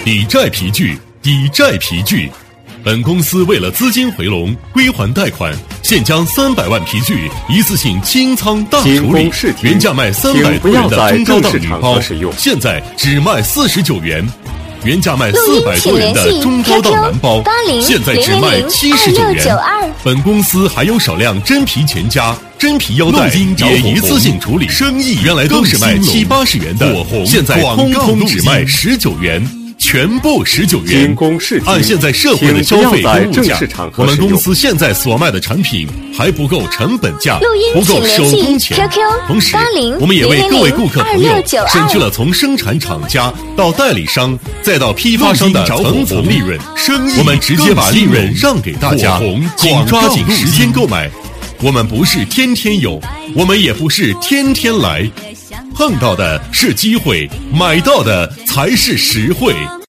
抵债皮具，抵债皮具。本公司为了资金回笼、归还贷款，现将300万皮具一次性清仓大处理，原价卖300多元的中高档女包，现在只卖49元；原价卖400多元的中高档男包，现在只卖79元。本公司还有少量真皮全家、真皮腰带也一次性处理，生意原来都是卖70、80元的，现在通通只卖19元。全部19元，按现在社会的消费跟物价，我们公司现在所卖的产品还不够成本价，不够手工钱。同时，我们也为各位顾客朋友省去了从生产厂家到代理商再到批发商的层层利润，我们直接把利润让给大家，请抓紧时间购买。我们不是天天有，我们也不是天天来。碰到的是机会，买到的才是实惠。